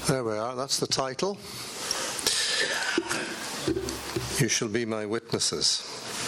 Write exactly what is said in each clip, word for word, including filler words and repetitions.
There we are, that's the title. You shall be my witnesses.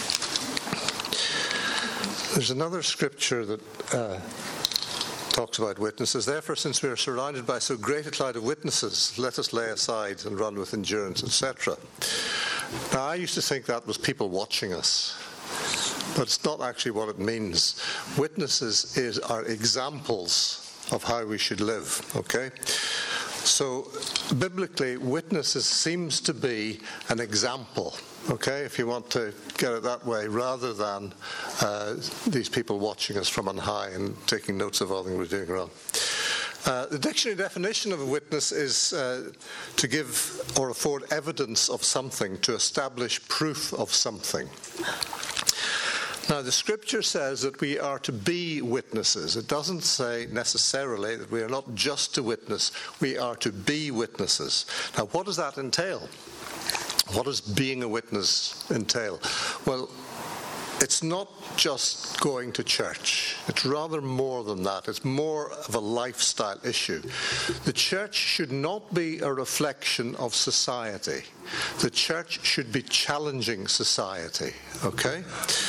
There's another scripture that uh, talks about witnesses. Therefore, since we are surrounded by so great a cloud of witnesses, let us lay aside and run with endurance, et cetera. Now, I used to think that was people watching us, but it's not actually what it means. Witnesses is, are examples of how we should live, okay? So, biblically, witnesses seems to be an example, okay, if you want to get it that way, rather than uh, these people watching us from on high and taking notes of all that we're doing wrong. Uh, the dictionary definition of a witness is uh, to give or afford evidence of something, to establish proof of something. Now, the scripture says that we are to be witnesses. It doesn't say necessarily that we are not just to witness, we are to be witnesses. Now, what does that entail? What does being a witness entail? Well, it's not just going to church. It's rather more than that. It's more of a lifestyle issue. The church should not be a reflection of society. The church should be challenging society, okay?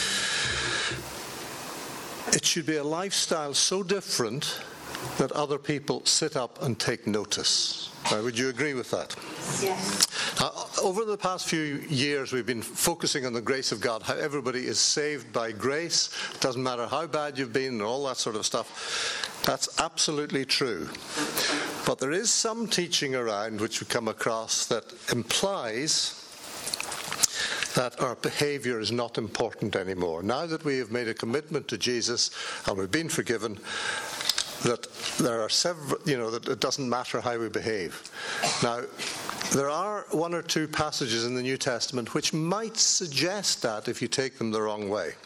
It should be a lifestyle so different that other people sit up and take notice. Now, would you agree with that? Yes. Now, over the past few years, we've been focusing on the grace of God, how everybody is saved by grace. It doesn't matter how bad you've been and all that sort of stuff. That's absolutely true. But there is some teaching around which we come across that implies that our behavior is not important anymore. Now that we have made a commitment to Jesus and we've been forgiven, that there are several, you know, that it doesn't matter how we behave. Now, there are one or two passages in the New Testament which might suggest that if you take them the wrong way.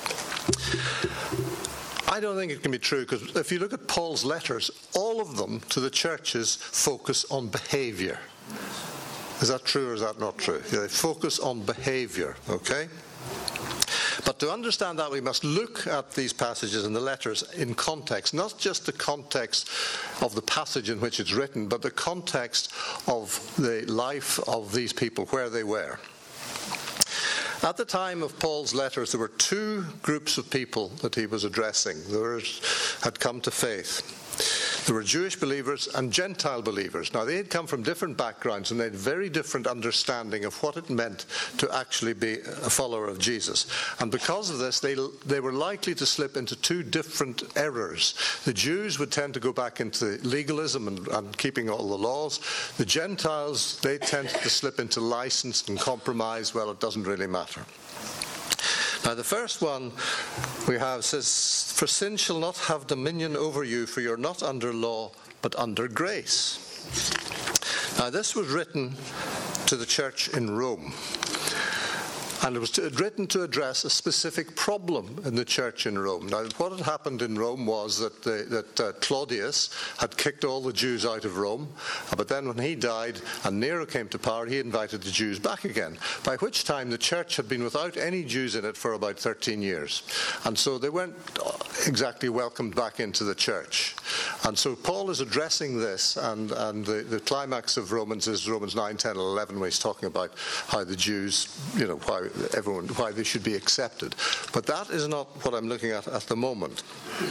I don't think it can be true, because if you look at Paul's letters, all of them to the churches focus on behavior. Is that true or is that not true? Yeah, they focus on behavior, okay? But to understand that, we must look at these passages in the letters in context, not just the context of the passage in which it's written, but the context of the life of these people, where they were. At the time of Paul's letters, there were two groups of people that he was addressing. Those had come to faith. There were Jewish believers and Gentile believers. Now, they had come from different backgrounds and they had very different understanding of what it meant to actually be a follower of Jesus. And because of this, they, they were likely to slip into two different errors. The Jews would tend to go back into legalism and, and keeping all the laws. The Gentiles, they tend to slip into license and compromise. Well, it doesn't really matter. Now, the first one we have says, "For sin shall not have dominion over you, for you're not under law, but under grace." Now, this was written to the church in Rome. And it was to, written to address a specific problem in the church in Rome. Now, what had happened in Rome was that, the, that uh, Claudius had kicked all the Jews out of Rome. But then when he died and Nero came to power, he invited the Jews back again, by which time the church had been without any Jews in it for about thirteen years. And so they weren't exactly welcomed back into the church. And so Paul is addressing this, and, and the, the climax of Romans is Romans nine, ten, and eleven, where he's talking about how the Jews, you know, why everyone, why they should be accepted. But that is not what I'm looking at at the moment.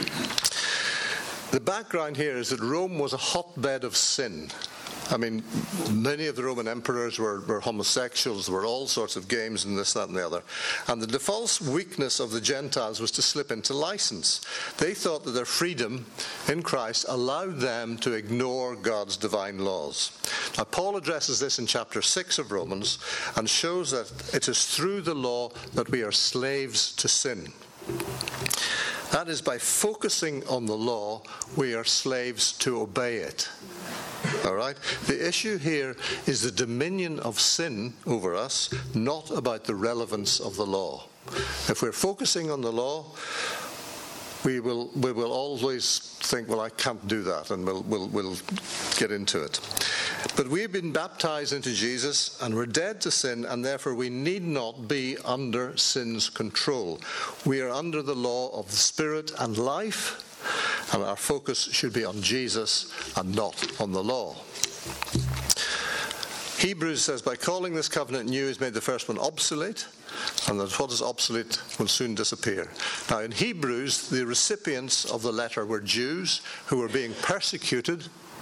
The background here is that Rome was a hotbed of sin. I mean, many of the Roman emperors were, were homosexuals. There were all sorts of games and this, that, and the other. And the default weakness of the Gentiles was to slip into license. They thought that their freedom in Christ allowed them to ignore God's divine laws. Now, Paul addresses this in chapter six of Romans and shows that it is through the law that we are slaves to sin. That is, by focusing on the law, we are slaves to obey it. All right? The issue here is the dominion of sin over us, not about the relevance of the law. If we're focusing on the law, we will we will always think, well, I can't do that, and we'll we'll, we'll get into it. But we've been baptized into Jesus, and we're dead to sin, and therefore we need not be under sin's control. We are under the law of the Spirit and life, and our focus should be on Jesus and not on the law. Hebrews says, by calling this covenant new, he's made the first one obsolete, and that what is obsolete will soon disappear. Now, in Hebrews, the recipients of the letter were Jews who were being persecuted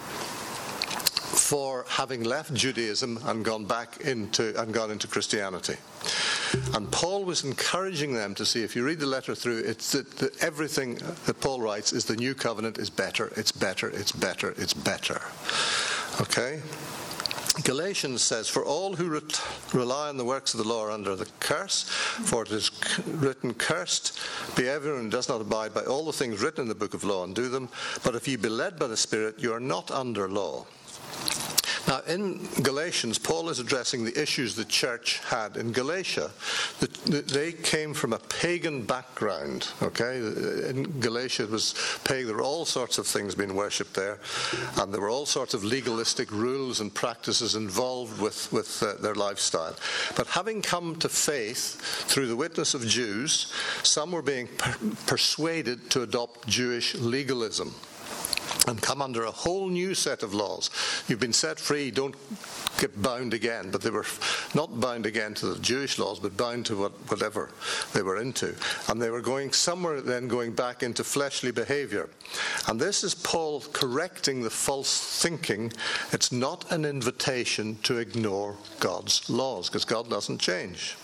for having left Judaism and gone back into and gone into Christianity. And Paul was encouraging them to see, if you read the letter through, it's that, that everything that Paul writes is the new covenant is better, it's better, it's better, it's better. Okay? Galatians says, for all who re- rely on the works of the law are under the curse, for it is written, cursed be everyone who does not abide by all the things written in the book of law and do them. But if you be led by the Spirit, you are not under law. Now, in Galatians, Paul is addressing the issues the church had in Galatia. They came from a pagan background, okay? In Galatia, it was pagan. There were all sorts of things being worshipped there, and there were all sorts of legalistic rules and practices involved with, with uh, their lifestyle. But having come to faith through the witness of Jews, some were being per- persuaded to adopt Jewish legalism and come under a whole new set of laws. You've been set free, don't get bound again. But they were not bound again to the Jewish laws, but bound to what, whatever they were into. And they were going somewhere then going back into fleshly behavior. And this is Paul correcting the false thinking. It's not an invitation to ignore God's laws, because God doesn't change.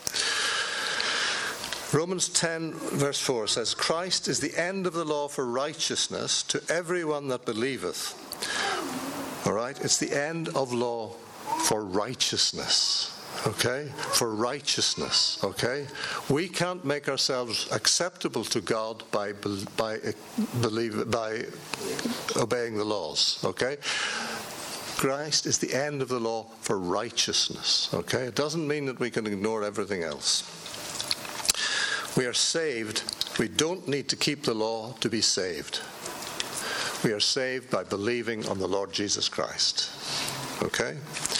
Romans ten verse four says, Christ is the end of the law for righteousness to everyone that believeth. All right? It's the end of law for righteousness. Okay? For righteousness. Okay? We can't make ourselves acceptable to God by by believe by obeying the laws. Okay? Christ is the end of the law for righteousness. Okay? It doesn't mean that we can ignore everything else. We are saved. We don't need to keep the law to be saved. We are saved by believing on the Lord Jesus Christ. Okay?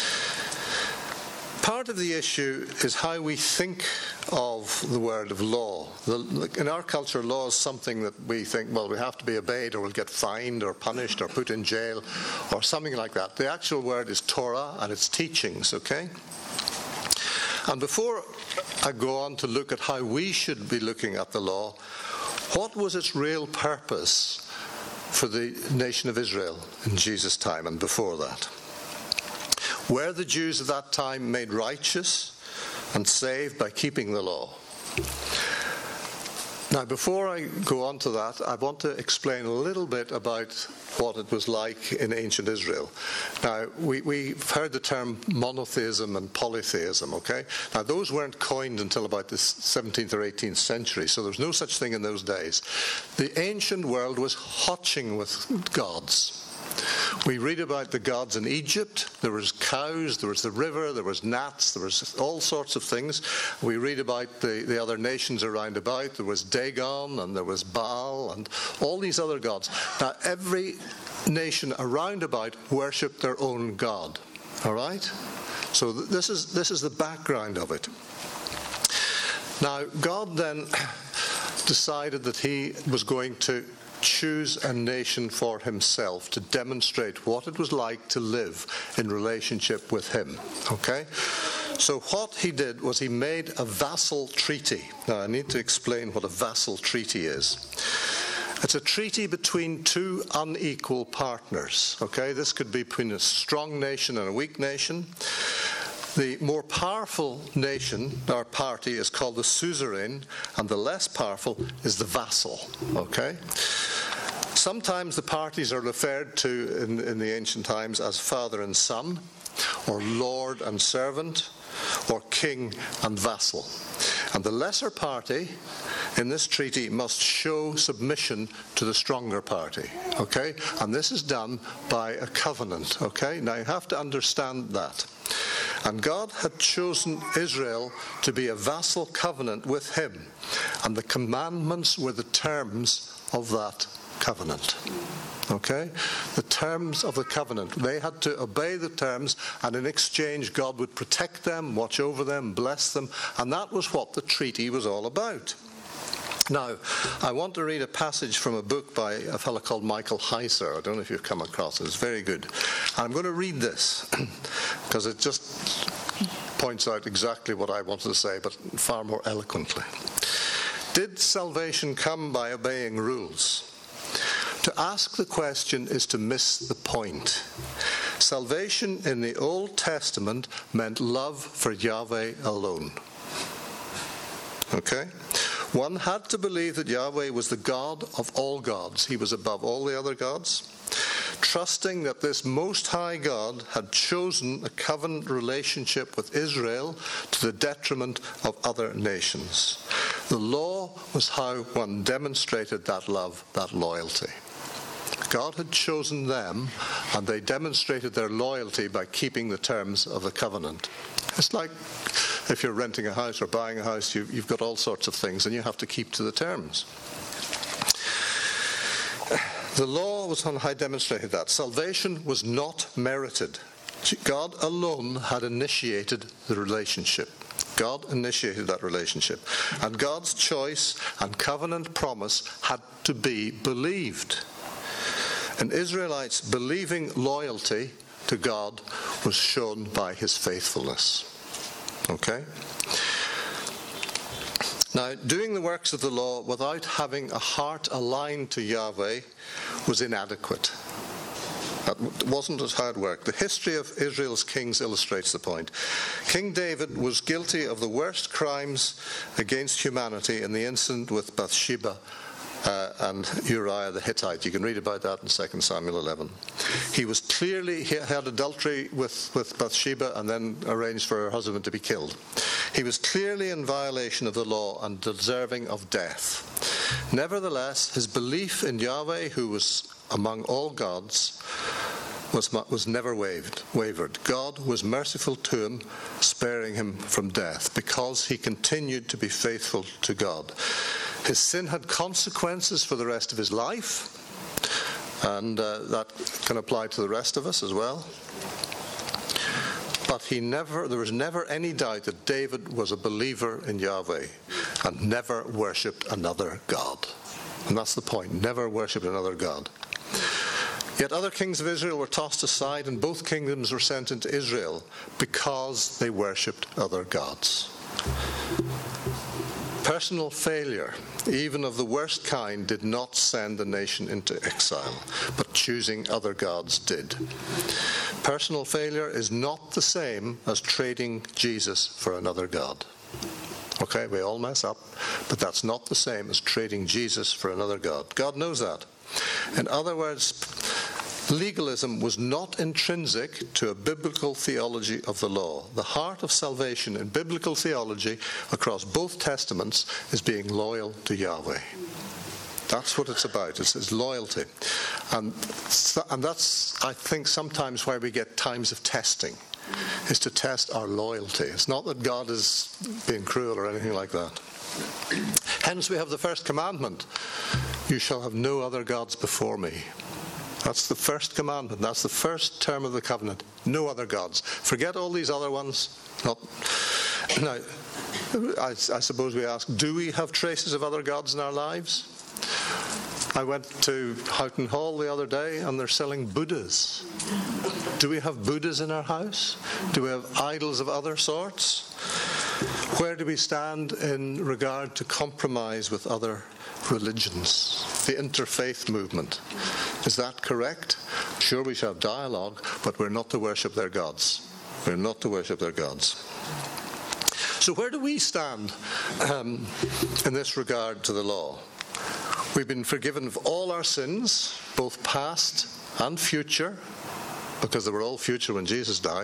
Part of the issue is how we think of the word of law. The, in our culture, law is something that we think, well, we have to be obeyed or we'll get fined or punished or put in jail or something like that. The actual word is Torah and it's teachings, okay? And before I go on to look at how we should be looking at the law, what was its real purpose for the nation of Israel in Jesus' time and before that? Were the Jews at that time made righteous and saved by keeping the law? Now, before I go on to that, I want to explain a little bit about what it was like in ancient Israel. Now, we, we've heard the term monotheism and polytheism, okay? Now, those weren't coined until about the seventeenth or eighteenth century, so there was no such thing in those days. The ancient world was hotching with gods. We read about the gods in Egypt. There was cows, there was the river, there was gnats, there was all sorts of things. We read about the, the other nations around about. There was Dagon and there was Baal and all these other gods. Now, every nation around about worshipped their own god. All right? So th- this is this is the background of it. Now, God then decided that he was going to choose a nation for himself to demonstrate what it was like to live in relationship with him. Okay? So what he did was he made a vassal treaty. Now, I need to explain what a vassal treaty is. It's a treaty between two unequal partners. Okay? This could be between a strong nation and a weak nation. The more powerful nation, or party, is called the suzerain, and the less powerful is the vassal. Okay? Sometimes the parties are referred to in, in the ancient times as father and son, or lord and servant, or king and vassal. And the lesser party in this treaty must show submission to the stronger party. Okay? And this is done by a covenant. Okay? Now you have to understand that. And God had chosen Israel to be a vassal covenant with him. And the commandments were the terms of that covenant. Okay? The terms of the covenant. They had to obey the terms, and in exchange God would protect them, watch over them, bless them, and that was what the treaty was all about. Now, I want to read a passage from a book by a fellow called Michael Heiser. I don't know if you've come across it. It's very good. I'm going to read this because it just points out exactly what I wanted to say, but far more eloquently. Did salvation come by obeying rules? To ask the question is to miss the point. Salvation in the Old Testament meant love for Yahweh alone. Okay? One had to believe that Yahweh was the God of all gods. He was above all the other gods. Trusting that this Most High God had chosen a covenant relationship with Israel to the detriment of other nations. The law was how one demonstrated that love, that loyalty. God had chosen them, and they demonstrated their loyalty by keeping the terms of the covenant. It's like if you're renting a house or buying a house, you, you've got all sorts of things, and you have to keep to the terms. The law was on how I demonstrated that. Salvation was not merited. God alone had initiated the relationship. God initiated that relationship. And God's choice and covenant promise had to be believed. An Israelite's believing loyalty to God was shown by his faithfulness. Okay? Now, doing the works of the law without having a heart aligned to Yahweh was inadequate. That wasn't how it worked. The history of Israel's kings illustrates the point. King David was guilty of the worst crimes against humanity in the incident with Bathsheba Uh, and Uriah the Hittite. You can read about that in Second Samuel eleven. He was clearly, he had adultery with, with Bathsheba and then arranged for her husband to be killed. He was clearly in violation of the law and deserving of death. Nevertheless, his belief in Yahweh, who was among all gods, was, was never wavered, wavered. God was merciful to him, sparing him from death, because he continued to be faithful to God. His sin had consequences for the rest of his life, and uh, that can apply to the rest of us as well. But he never, there was never any doubt that David was a believer in Yahweh and never worshipped another God. And that's the point, never worshipped another God. Yet other kings of Israel were tossed aside, and both kingdoms were sent into Israel because they worshipped other gods. Personal failure, even of the worst kind, did not send the nation into exile, but choosing other gods did. Personal failure is not the same as trading Jesus for another god. Okay, we all mess up, but that's not the same as trading Jesus for another god. God knows that. In other words, legalism was not intrinsic to a biblical theology of the law. The heart of salvation in biblical theology across both testaments is being loyal to Yahweh. That's what it's about. It's, it's loyalty. And, and that's, I think, sometimes where we get times of testing, is to test our loyalty. It's not that God is being cruel or anything like that. Hence we have the first commandment. You shall have no other gods before me. That's the first commandment. That's the first term of the covenant. No other gods. Forget all these other ones. Not now. I, I suppose we ask, do we have traces of other gods in our lives? I went to Houghton Hall the other day, and they're selling Buddhas. Do we have Buddhas in our house? Do we have idols of other sorts? Where do we stand in regard to compromise with other religions? The interfaith movement. Is that correct? Sure, we shall have dialogue, but we're not to worship their gods. We're not to worship their gods. So where do we stand um, in this regard to the law? We've been forgiven of all our sins, both past and future, because they were all future when Jesus died.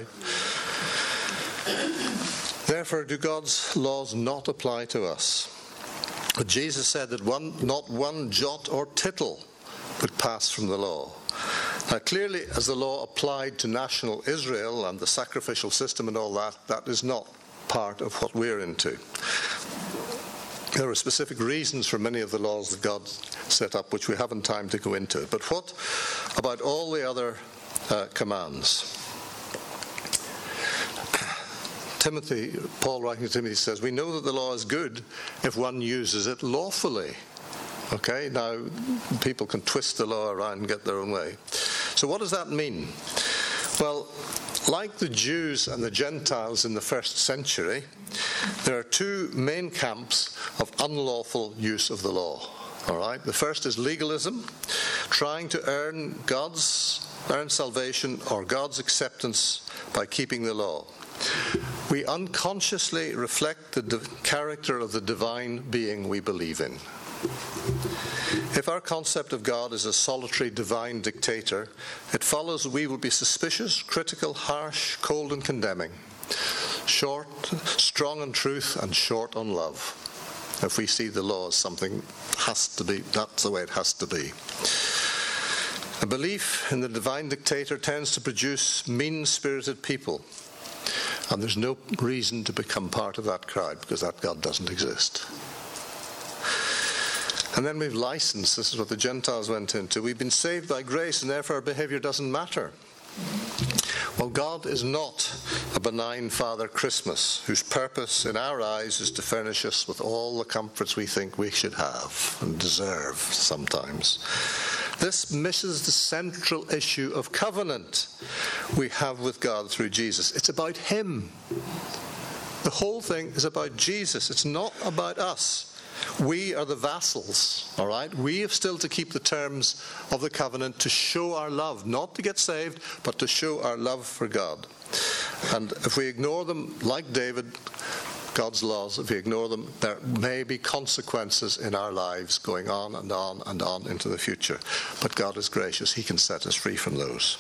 Therefore, do God's laws not apply to us? But Jesus said that one, not one jot or tittle would pass from the law. Now, clearly, as the law applied to national Israel and the sacrificial system and all that, that is not part of what we're into. There are specific reasons for many of the laws that God set up, which we haven't time to go into. But what about all the other uh, commands? Timothy, Paul writing to Timothy says, we know that the law is good if one uses it lawfully. Okay, now people can twist the law around and get their own way. So what does that mean? Well, like the Jews and the Gentiles in the first century, there are two main camps of unlawful use of the law. All right? The first is legalism, trying to earn God's earn salvation or God's acceptance by keeping the law. We unconsciously reflect the di- character of the divine being we believe in. If our concept of God is a solitary divine dictator, it follows we will be suspicious, critical, harsh, cold and condemning, short, strong on truth and short on love. If we see the law as something has to be, that's the way it has to be. A belief in the divine dictator tends to produce mean-spirited people, and there's no reason to become part of that crowd because that God doesn't exist. And then we've license. This is what the Gentiles went into. We've been saved by grace, and therefore our behavior doesn't matter. Well, God is not a benign Father Christmas, whose purpose in our eyes is to furnish us with all the comforts we think we should have and deserve sometimes. This misses the central issue of covenant we have with God through Jesus. It's about Him. The whole thing is about Jesus. It's not about us. We are the vassals, all right? We have still to keep the terms of the covenant to show our love, not to get saved, but to show our love for God. And if we ignore them, like David, God's laws, if we ignore them, there may be consequences in our lives going on and on and on into the future. But God is gracious. He can set us free from those.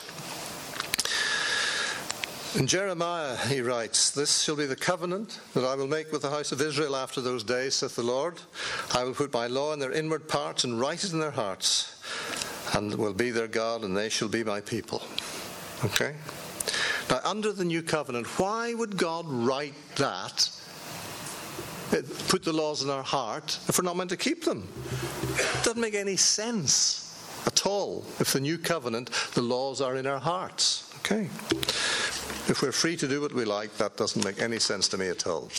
In Jeremiah he writes, "This shall be the covenant that I will make with the house of Israel after those days, saith the Lord. I will put my law in their inward parts and write it in their hearts, and will be their God, and they shall be my people." Okay? Now, under the new covenant, why would God write that? Put the laws in our heart if we're not meant to keep them? It doesn't make any sense at all if the new covenant, the laws are in our hearts. Okay? If we're free to do what we like, that doesn't make any sense to me at all.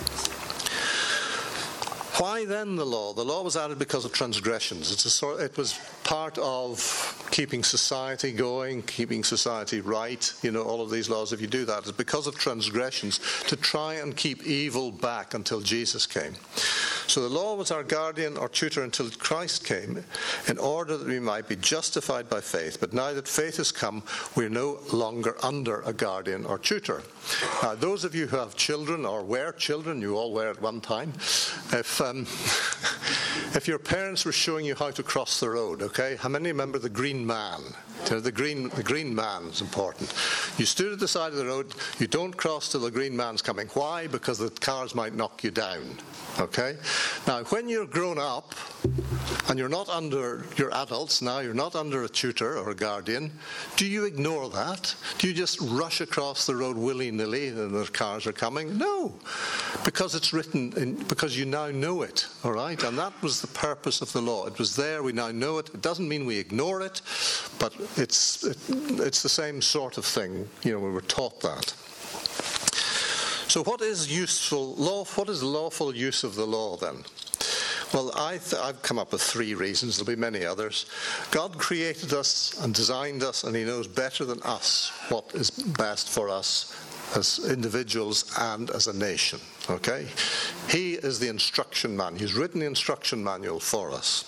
Why then the law? The law was added because of transgressions. It's a sort, it was part of keeping society going, keeping society right. You know, all of these laws, if you do that, it's because of transgressions to try and keep evil back until Jesus came. So the law was our guardian or tutor until Christ came, in order that we might be justified by faith. But now that faith has come, we're no longer under a guardian or tutor. Now, those of you who have children or were children, you all were at one time, if um, if your parents were showing you how to cross the road, okay, how many remember the green man? You know, the green the green man is important. You stood at the side of the road, you don't cross till the green man's coming. Why? Because the cars might knock you down. Okay? Now, when you're grown up and you're not under, you're adults now, you're not under a tutor or a guardian, do you ignore that? Do you just rush across the road willy-nilly and the cars are coming? No, because it's written, in, because you now know it, all right? And that was the purpose of the law. It was there, we now know it. It doesn't mean we ignore it, but it's it, it's the same sort of thing, you know, we were taught that. So what is useful law? What is lawful use of the law then? Well, I th- I've come up with three reasons. There'll be many others. God created us and designed us, and He knows better than us what is best for us as individuals and as a nation. Okay? He is the instruction man. He's written the instruction manual for us.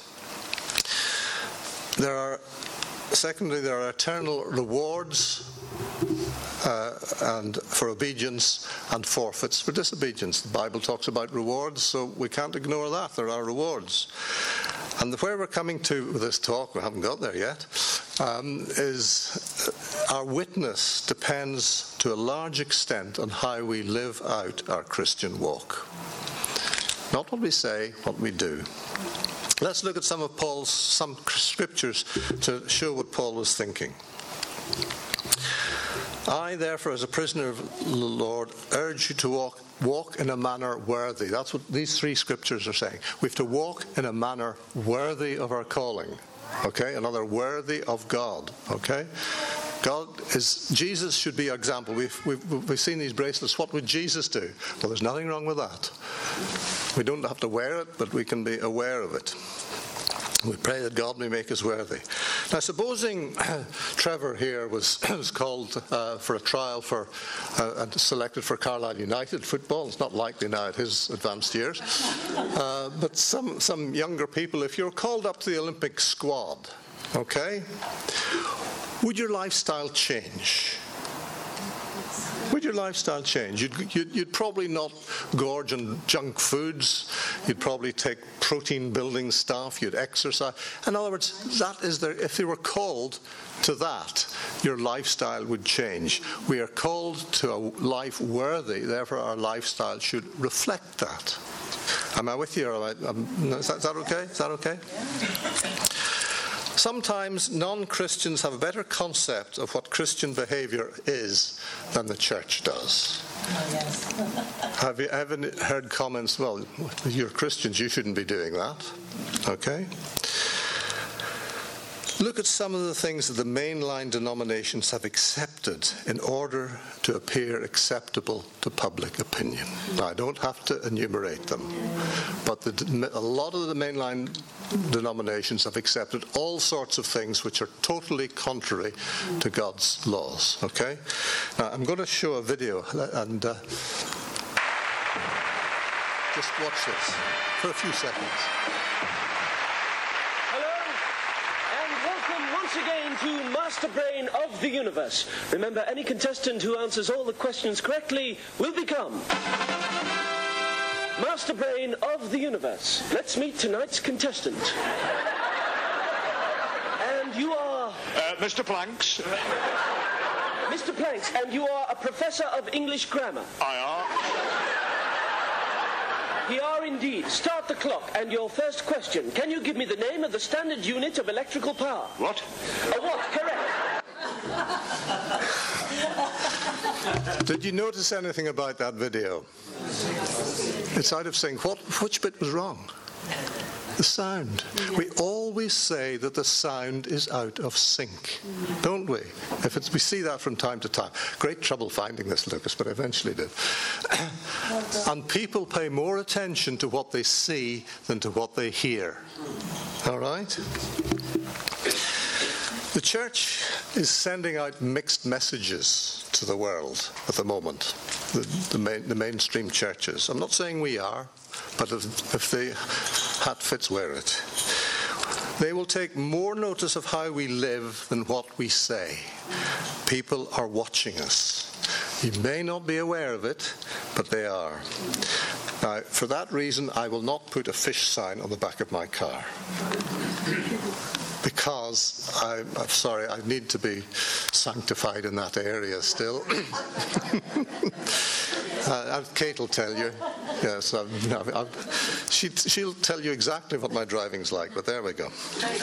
There are, secondly, there are eternal rewards Uh, and for obedience and forfeits for disobedience. The Bible talks about rewards, so we can't ignore that. There are rewards. And where we're coming to with this talk, we haven't got there yet, um, is our witness depends to a large extent on how we live out our Christian walk. Not what we say, what we do. Let's look at some of Paul's, some scriptures to show what Paul was thinking. I, therefore, as a prisoner of the Lord, urge you to walk, walk in a manner worthy. That's what these three scriptures are saying. We have to walk in a manner worthy of our calling. Okay? Another worthy of God. Okay? God is, Jesus should be our example. We've, we've, we've seen these bracelets. What would Jesus do? Well, there's nothing wrong with that. We don't have to wear it, but we can be aware of it. We pray that God may make us worthy. Now, supposing uh, Trevor here was, was called uh, for a trial for uh, and selected for Carlisle United football. It's not likely now at his advanced years. Uh, but some, some younger people, if you're called up to the Olympic squad, okay, would your lifestyle change? Would your lifestyle change? You'd, you'd, you'd probably not gorge on junk foods. You'd probably take protein-building stuff. You'd exercise. In other words, that is there. If you were called to that, your lifestyle would change. We are called to a life worthy. Therefore, our lifestyle should reflect that. Am I with you? Or am I, um, is, that, is that okay? Is that okay? Yeah. Sometimes non-Christians have a better concept of what Christian behaviour is than the church does. Oh, yes. Have you ever heard comments, well, you're Christians, you shouldn't be doing that? Okay? Look at some of the things that the mainline denominations have accepted in order to appear acceptable to public opinion. Now, I don't have to enumerate them, but the, a lot of the mainline denominations have accepted all sorts of things which are totally contrary to God's laws. Okay? Now, I'm going to show a video, and uh, just watch this for a few seconds. Once again to Master Brain of the Universe. Remember, any contestant who answers all the questions correctly will become Master Brain of the Universe. Let's meet tonight's contestant. And you are... Uh, Mister Planks. Mister Planks, and you are a professor of English grammar. I are. We are indeed. Start the clock. And your first question. Can you give me the name of the standard unit of electrical power? What? A what? Correct. Did you notice anything about that video? It's out of sync. What, which bit was wrong? The sound. We always say that the sound is out of sync, don't we? If it's, we see that from time to time. Great trouble finding this, Lucas, but I eventually did. And people pay more attention to what they see than to what they hear. All right? The church is sending out mixed messages to the world at the moment, the, the, main, the mainstream churches. I'm not saying we are, but if, if the hat fits, wear it. They will take more notice of how we live than what we say. People are watching us. You may not be aware of it, but they are. Now, for that reason, I will not put a fish sign on the back of my car. Because, I, I'm sorry, I need to be sanctified in that area still. uh, Kate will tell you. Yes, I've, I've, I've, she, she'll tell you exactly what my driving's like, but there we go.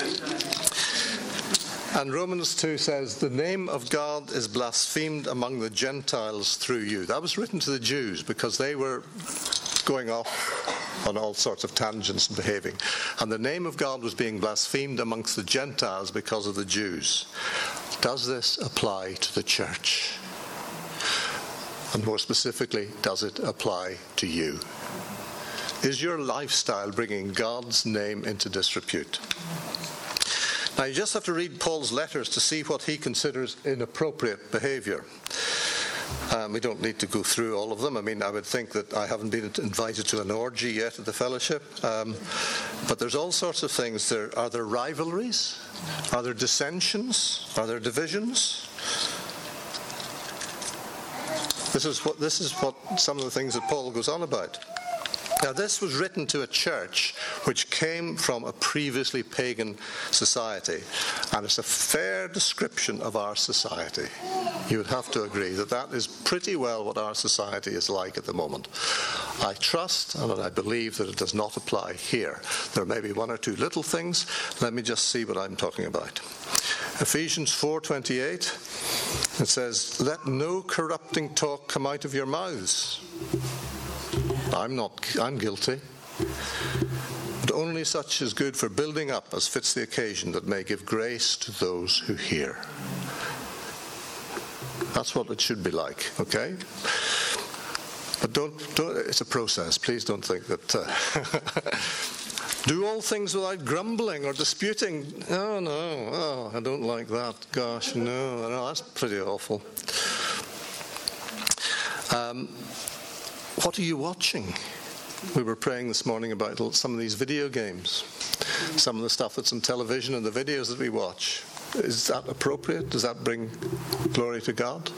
And Romans two says, the name of God is blasphemed among the Gentiles through you. That was written to the Jews because they were going off on all sorts of tangents and behaving. And the name of God was being blasphemed amongst the Gentiles because of the Jews. Does this apply to the church? And more specifically, does it apply to you? Is your lifestyle bringing God's name into disrepute? Now, you just have to read Paul's letters to see what he considers inappropriate behavior. Um, we don't need to go through all of them. I mean, I would think that I haven't been invited to an orgy yet at the fellowship. Um, but there's all sorts of things. There, are there rivalries? Are there dissensions? Are there divisions? This is what, this is what some of the things that Paul goes on about. Now, this was written to a church which came from a previously pagan society, and it's a fair description of our society. You would have to agree that that is pretty well what our society is like at the moment. I trust and I believe that it does not apply here. There may be one or two little things. Let me just see what I'm talking about. Ephesians four twenty-eight, it says, "Let no corrupting talk come out of your mouths." I'm not, I'm guilty. But only such is good for building up as fits the occasion, that may give grace to those who hear. That's what it should be like, okay? But don't, don't it's a process. Please don't think that... Uh, Do all things without grumbling or disputing. Oh, no. Oh, I don't like that. Gosh, no. No, that's pretty awful. Um, what are you watching? We were praying this morning about some of these video games, some of the stuff that's on television and the videos that we watch. Is that appropriate? Does that bring glory to God?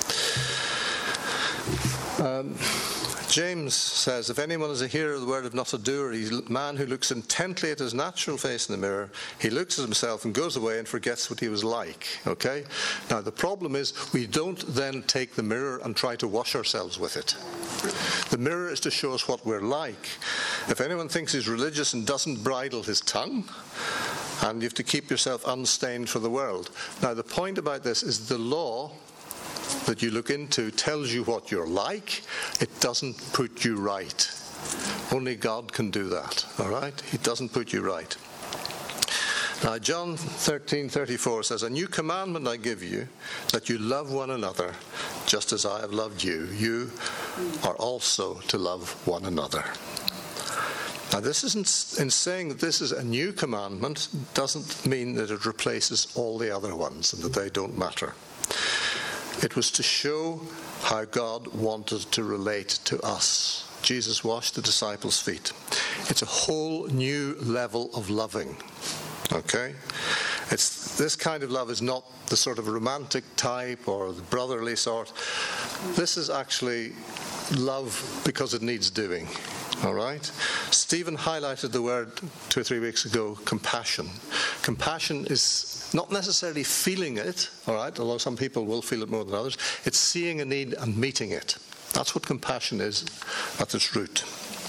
Um, James says, if anyone is a hearer of the word and not a doer, he's a man who looks intently at his natural face in the mirror. He looks at himself and goes away and forgets what he was like. Okay? Now, the problem is we don't then take the mirror and try to wash ourselves with it. The mirror is to show us what we're like. If anyone thinks he's religious and doesn't bridle his tongue, and you have to keep yourself unstained for the world. Now, the point about this is the law that you look into tells you what you're like. It doesn't put you right. Only God can do that, all right? He doesn't put you right. Now, John thirteen thirty-four says, a new commandment I give you, that you love one another, just as I have loved you. You are also to love one another. Now, this isn't, in saying that this is a new commandment, doesn't mean that it replaces all the other ones and that they don't matter. It was to show how God wanted to relate to us. Jesus washed the disciples' feet. It's a whole new level of loving. Okay? It's, this kind of love is not the sort of romantic type or the brotherly sort. This is actually love because it needs doing. All right? Stephen highlighted the word two or three weeks ago, compassion. Compassion is not necessarily feeling it, all right, although some people will feel it more than others. It's seeing a need and meeting it. That's what compassion is at its root.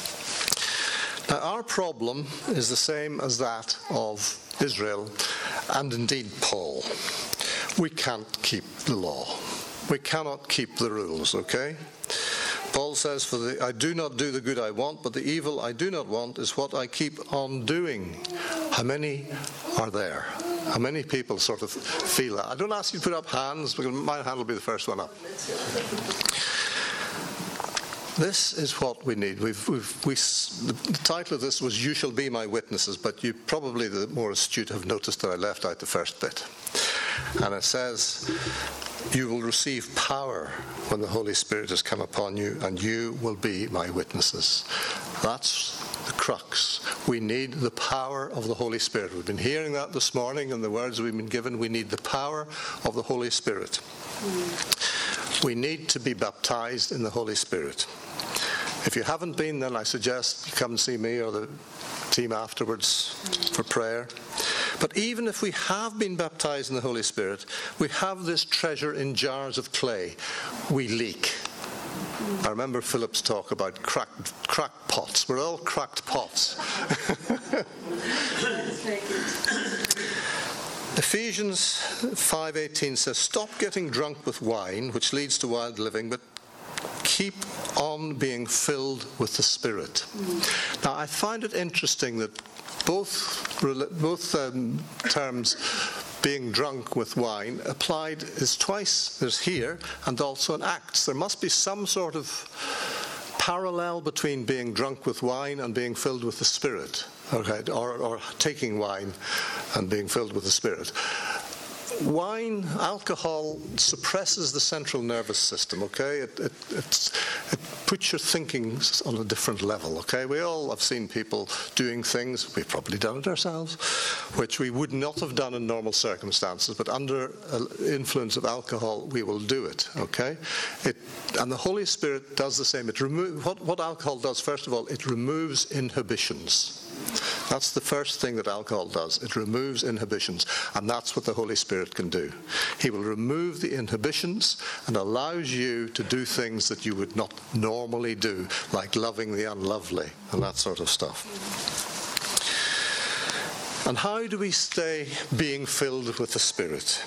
Now, our problem is the same as that of Israel and indeed Paul. We can't keep the law. We cannot keep the rules, okay? Paul says, "For the, I do not do the good I want, but the evil I do not want is what I keep on doing." How many are there? How many people sort of feel that? I don't ask you to put up hands, because my hand will be the first one up. This is what we need. We've, we've, we, the title of this was "You Shall Be My Witnesses," but you probably, the more astute, have noticed that I left out the first bit. And it says, "You will receive power when the Holy Spirit has come upon you, and you will be my witnesses." That's the crux. We need the power of the Holy Spirit. We've been hearing that this morning in the words we've been given. We need the power of the Holy Spirit. Mm. We need to be baptized in the Holy Spirit. If you haven't been, then I suggest you come and see me or the team afterwards for prayer. But even if we have been baptized in the Holy Spirit, we have this treasure in jars of clay. We leak. I remember Philip's talk about cracked, cracked pots. We're all cracked pots. Ephesians five eighteen says, "Stop getting drunk with wine, which leads to wild living, but keep on being filled with the Spirit." Mm. Now, I find it interesting that both both um, terms, being drunk with wine, applied is twice. There's here and also in Acts. There must be some sort of parallel between being drunk with wine and being filled with the Spirit, okay, or, or taking wine and being filled with the Spirit. Wine, alcohol, suppresses the central nervous system, okay? It, it, it's, it puts your thinking on a different level, okay? We all have seen people doing things, we've probably done it ourselves, which we would not have done in normal circumstances, but under uh, influence of alcohol, we will do it, okay? It, and the Holy Spirit does the same. It remo- what, what alcohol does, first of all, it removes inhibitions. That's the first thing that alcohol does. It removes inhibitions, and that's what the Holy Spirit can do. He will remove the inhibitions and allows you to do things that you would not normally do, like loving the unlovely and that sort of stuff. And how do we stay being filled with the Spirit?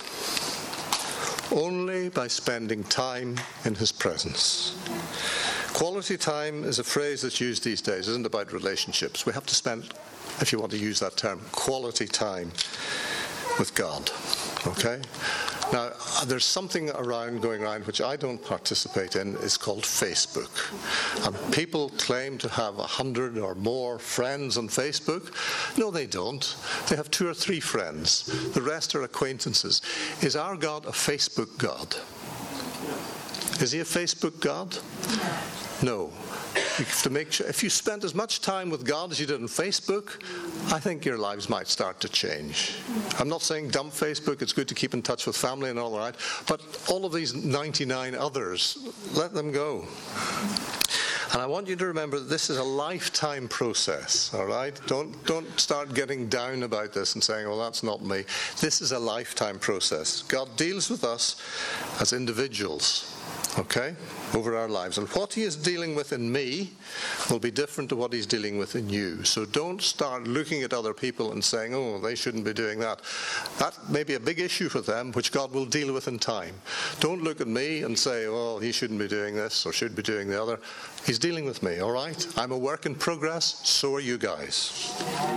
Only by spending time in His presence. Quality time is a phrase that's used these days. It isn't about relationships. We have to spend, if you want to use that term, quality time with God. Okay? Now, there's something around going around which I don't participate in. It's called Facebook. And people claim to have a hundred or more friends on Facebook. No, they don't. They have two or three friends. The rest are acquaintances. Is our God a Facebook God? Is he a Facebook God? No. You have to make sure, if you spent as much time with God as you did on Facebook, I think your lives might start to change. I'm not saying dump Facebook, it's good to keep in touch with family and all that, but all of these ninety-nine others, let them go. And I want you to remember that this is a lifetime process, all right? Don't, don't start getting down about this and saying, well, that's not me. This is a lifetime process. God deals with us as individuals. Okay, over our lives. And what he is dealing with in me will be different to what he's dealing with in you. So don't start looking at other people and saying, oh, they shouldn't be doing that. That may be a big issue for them, which God will deal with in time. Don't look at me and say, well, he shouldn't be doing this or should be doing the other. He's dealing with me, all right? I'm a work in progress, so are you guys.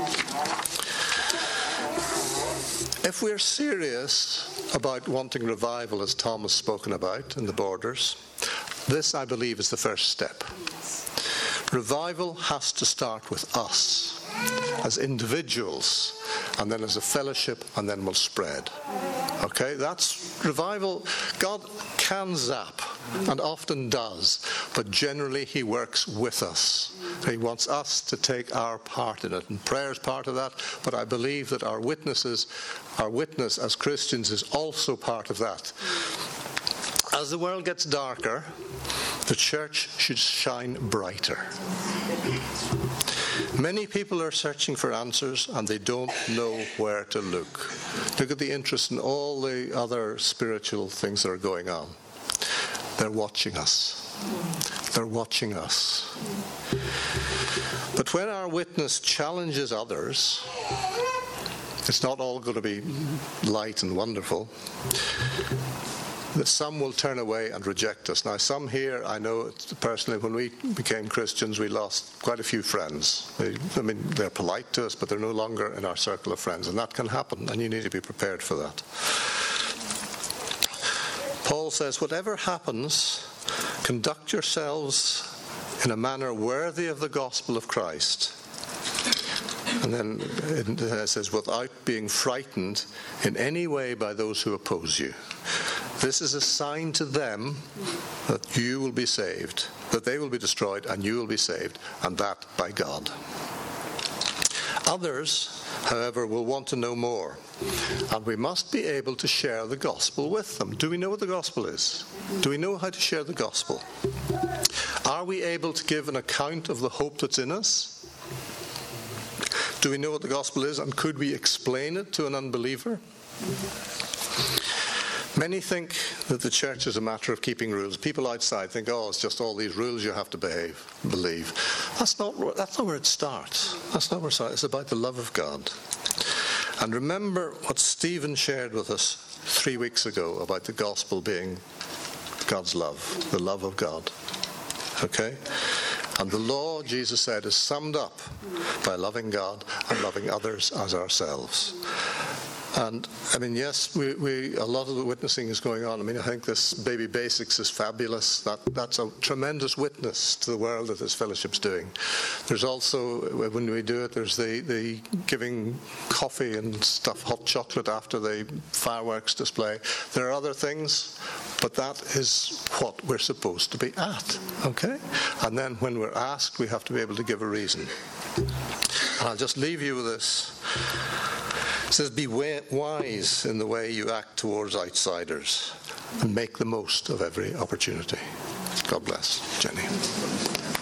If we're serious about wanting revival, as Tom has spoken about in the Borders, this, I believe, is the first step. Revival has to start with us as individuals, and then as a fellowship, and then will spread. Okay, that's revival. God can zap, and often does, but generally he works with us. He wants us to take our part in it, and prayer is part of that, but I believe that our witnesses, our witness as Christians is also part of that. As the world gets darker, the church should shine brighter. Many people are searching for answers and they don't know where to look. Look at the interest in all the other spiritual things that are going on. They're watching us. They're watching us. But when our witness challenges others, it's not all going to be light and wonderful. That some will turn away and reject us. Now, some here, I know personally, when we became Christians, we lost quite a few friends. They, I mean, they're polite to us, but they're no longer in our circle of friends, and that can happen, and you need to be prepared for that. Paul says, whatever happens, conduct yourselves in a manner worthy of the gospel of Christ. And then it says, without being frightened in any way by those who oppose you. This is a sign to them that you will be saved, that they will be destroyed and you will be saved, and that by God. Others, however, will want to know more, and we must be able to share the gospel with them. Do we know what the gospel is? Do we know how to share the gospel? Are we able to give an account of the hope that's in us? Do we know what the gospel is, and could we explain it to an unbeliever? Many think that the church is a matter of keeping rules. People outside think, oh, it's just all these rules you have to behave, believe. That's not, that's not where it starts. That's not where it starts. It's about the love of God. And remember what Stephen shared with us three weeks ago about the gospel being God's love, the love of God. Okay? And the law, Jesus said, is summed up by loving God and loving others as ourselves. And, I mean, yes, we, we a lot of the witnessing is going on. I mean, I think this Baby Basics is fabulous. That, that's a tremendous witness to the world that this fellowship's doing. There's also, when we do it, there's the, the giving coffee and stuff, hot chocolate after the fireworks display. There are other things, but that is what we're supposed to be at, okay? And then when we're asked, we have to be able to give a reason. And I'll just leave you with this. It says, be wise in the way you act towards outsiders and make the most of every opportunity. God bless. Jenny.